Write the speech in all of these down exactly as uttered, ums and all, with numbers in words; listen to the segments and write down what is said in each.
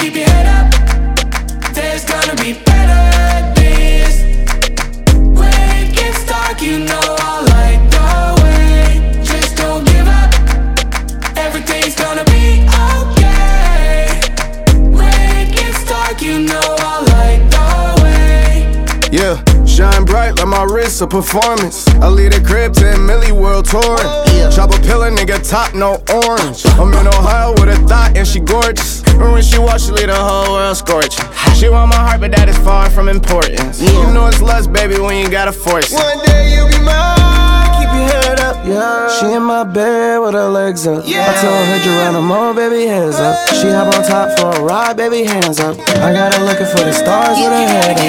keep your head up. There's gonna be better days. When it gets dark, you know I'll light the way. Just don't give up. Everything's gonna be okay. When it gets dark, you know I'll light the way. Yeah, shine bright like my wrist a performance. I lead a crib to a milli world touring. Yeah. Chop a pillar, nigga, top no orange. I'm in Ohio with a thought and she gorgeous. And when she walks, she leave the whole world scorching. She want my heart, but that is far from importance. Yeah. You know it's lust, baby, when you gotta force it. One day you'll be mine, keep your head up. Yeah. She in my bed with her legs up. Yeah. I told her Geronimo, baby, hands up. She hop on top for a ride, baby, hands up. I got her looking for the stars with her head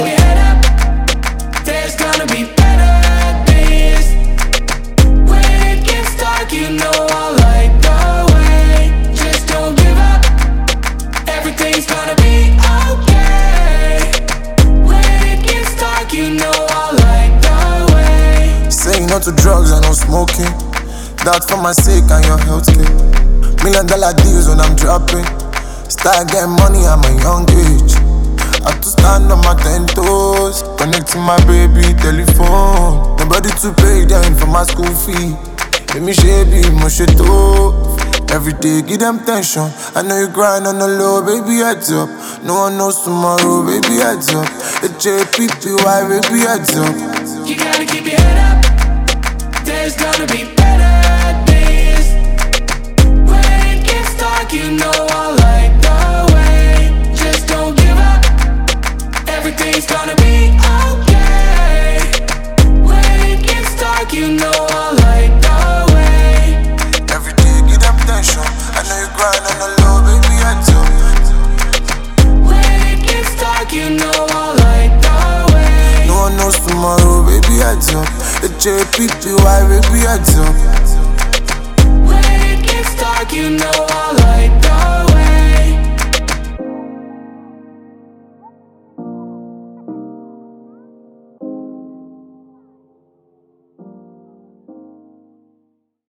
up. There's gonna be better days. When it gets dark, you know I'll light the way. Just don't give up. Everything's gonna be okay. When it gets dark, you know I'll light the way. Saying no to drugs and no smoking. That's for my sake and your healthcare. Million dollar deals when I'm dropping. Start getting money at my young age. I have to stand on my ten toes. Connecting my baby telephone. Nobody to pay them for my school fee. Let me shape it, my shit too. Every day give them tension. I know you grind on the low, baby, heads up. No one knows tomorrow, baby, heads up. The J P P Y, baby, heads up. You gotta keep your head up. There's gonna be better days. When it gets dark, you know I'll light the way. Just don't give up. Everything's gonna be okay. When it gets dark, you know I'll light the way. Every day give them tension. I know you grind on the low, baby, heads up. When it gets dark, you know I'll light the way. No one knows tomorrow, baby, heads up. The J P P Y, baby, heads up. When it gets dark, you know I'll light the way.